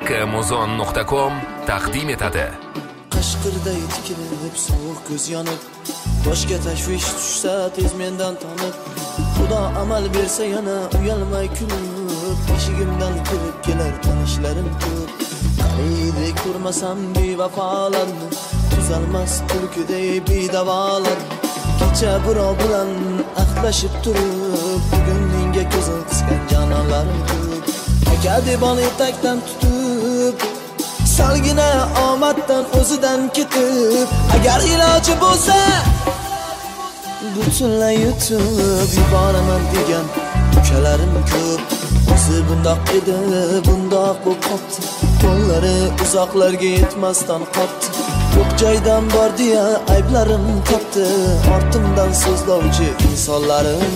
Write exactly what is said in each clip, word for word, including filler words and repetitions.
Muzon nuqta com taqdim etadi. Qashqirday tikilib sovuq ko'z yonib, boshga tashvish tushsa tez mendan tanib, Xudo amal bersa yana uyalmay kulib, eshigimdan kirib kelar tanishlarim ko'p. Qariydi ko'rmasam bevafolarni, tuzalmas kulkiday bedavolar. Kecha birov bilan ahdlashib turib, bugun menga ko'zim qisgan jononlarim ko'p. Aka deb etakdan tutib, salgina omaddan o'zidan ketib, agar iloji bo'lsa butunlay yutib yuboraman degan ukalarim ko'p. O'zi bundoq edi, bundoq bo'lib qopti, qo'llari uzoqlarga yetmasdan qopti. Yo'q joydan bor deya ayblarim topdi, ortimdan so'zlovchi insonlarim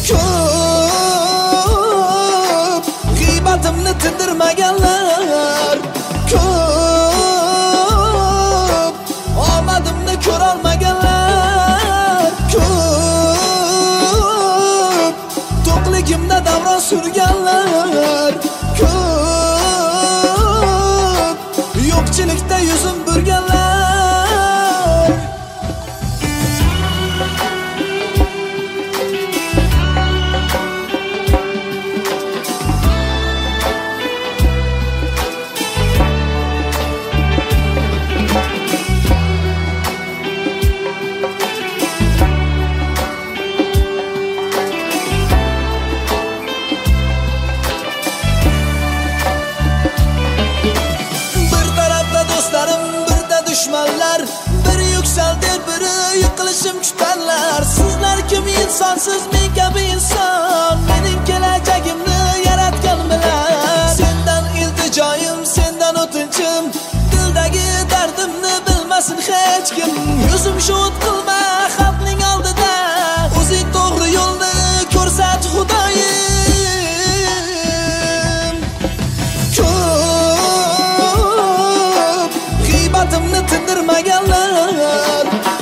ko'p. G'iybatimni tindirmaganlar ko'p, omadimni ko'rolmaganlar ko'p, to'qligimda davron surganlar ko'p, yo'qchilikda yuzim burganlar. Düşmanlar biri yükseldir, biri yıkılışım kütarlar. Sizler kim insansız, men kabi inson, mening kelajagimni yaratgan bilar. Sendan iltijoyim, sendan o'tinchim, dildagi dardimni bilmasin hech kim. Yuzim sho't qilma xalqning oldida, o'zing to'g'ri yo'lni ko'rsat Xudoyim. Ko'p g'iybatimni tindirmaganlar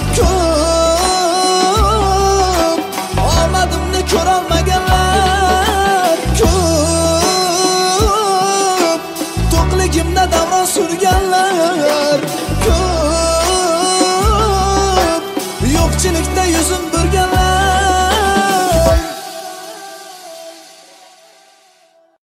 ko'p, omadimni ko'rolmaganlar ko'p, to'qligimda davron surgan